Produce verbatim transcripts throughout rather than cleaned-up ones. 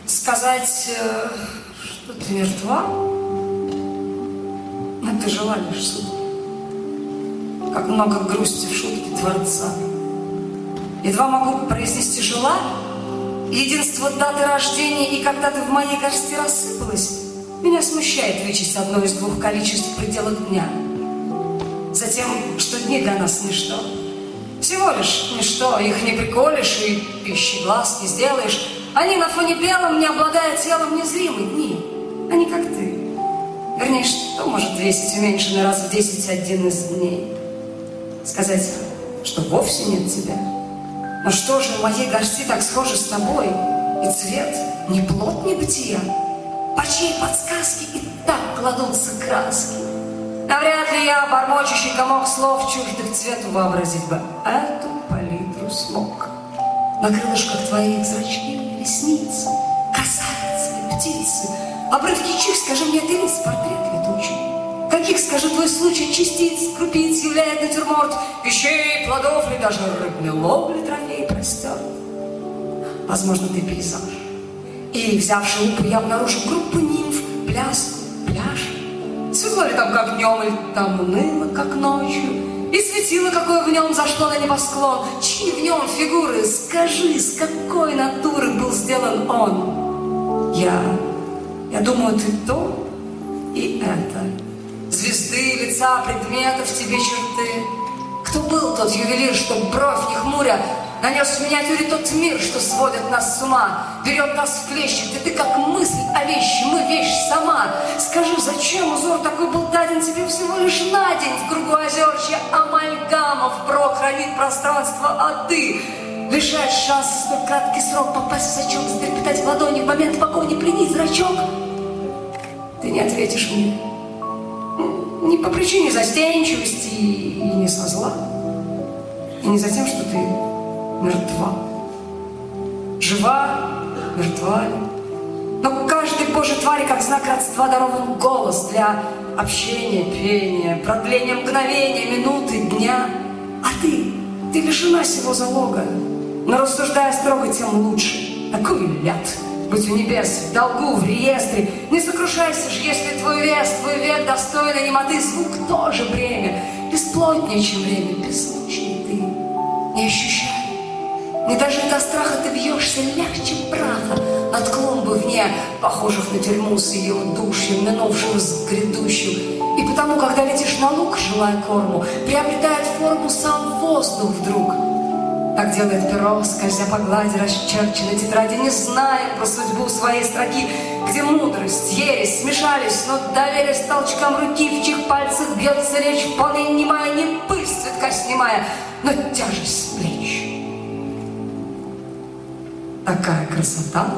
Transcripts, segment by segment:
сказать, что ты мертва, но ты жила лишь сутки. Как много грусти в шутке Творца. Едва могу произнести «жила», единство даты рождения, и когда ты в моей горсти рассыпалась, меня смущает вычесть одно из двух количеств в пределах дня. Затем, что дни для нас ничто. Всего лишь ничто, их не приколешь и пищи глаз не сделаешь. Они на фоне белом, не обладая телом, незримы дни. Они как ты. Вернее, что может весить уменьшенный раз в десять один из дней? Сказать, что вовсе нет тебя. Но что же в моей горсти так схоже с тобой? И цвет не плод небытия, по чьей подсказке и так кладутся краски. Навряд ли я, бормочущий комок слов, чуждых цвету вообразить бы эту палитру смог. На крылышках твоих зрачки, ресницы, красавицы и птицы, обрывки чьих, скажи мне, ты лиц, портрет летучий? Каких, скажи, твой случай частиц, крупиц являет натюрморт, вещей, плодов ли, даже рыбной ловли трофей простерт? Возможно, ты пейзаж. И, взявши лупу, я обнаружу группу нимф, пляску, пляж. Светло ли там, как днем, или там уныло, как ночью? И светило, какое в нем зашло на небосклон. Чьи в нем фигуры? Скажи, с какой натуры был сделан он? Я, я думаю, ты то и это. Звезды, лица, предметов, тебе черты. Кто был тот ювелир, что, бровь не хмуря, нанес в миниатюре тот мир, что сводит нас с ума, берет нас в клещи, где ты как мысль о вещи, мы вещь сама. Скажи, зачем узор такой был даден тебе всего лишь на день в кругу озер, чья амальгама впрок хранит пространство, а ты лишаешь шанса столь краткий срок попасть в сачок, затрепетать в ладони в момент погони, пленить зрачок? Ты не ответишь мне. Не по причине застенчивости и не со зла, и не за тем, что ты мертва. Жива, мертва ли? Но каждой божьей твари, как знак родства, дарован голос для общения, пения, продления мгновения, минуты, дня. А ты, ты лишена сего залога, но рассуждая строго, тем лучше. Такой ляд быть у небес, в долгу, в реестре. Не сокрушайся ж, если твой вес, твой век достойный немоты. Звук тоже бремя, бесплотнее, чем время, беззвучнее ты. Не ощущай, не даже до страха ты бьешься легче праха над клумбы вне, похожих на тюрьму с ее удушьем, минувшим с грядущим. И потому, когда летишь на луг, желая корму, приобретает форму сам воздух вдруг. Так делает перо, скользя по глади расчерченной тетради, не зная про судьбу своей строки, где мудрость, ересь смешались, но доверясь толчкам руки, в чьих пальцах бьется речь, вполне немая, не пыль с цветка снимая, но тяжесть с плеч. Такая красота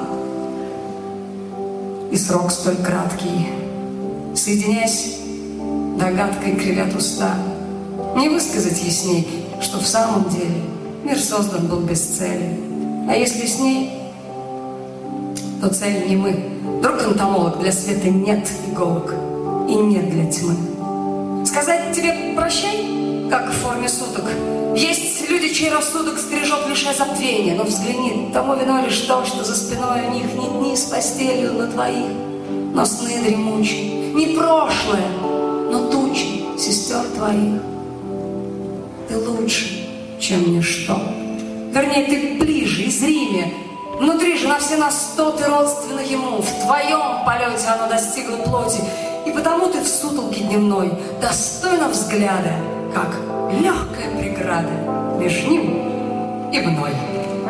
и срок столь краткий, соединяясь, догадкой кривят уста. Не высказать ясней, что в самом деле мир создан был без цели. А если с ней, то цель не мы. Друг-энтомолог, для света нет иголок и нет для тьмы. Сказать тебе прощай, как в форме суток. Есть люди, чей рассудок стрижет лишь забвения, но взгляни, тому виной лишь то, что за спиной у них не дни с постелью на твоих, но сны дремучие, не прошлое, но тучи сестер твоих. Ты лучше, чем ничто. Вернее, ты ближе и зримее. Внутри же на все на сто ты родственна ему. В твоем полете оно достигло плоти. И потому ты в сутолке дневной достойна взгляда, как легкая преграда между ним и мной.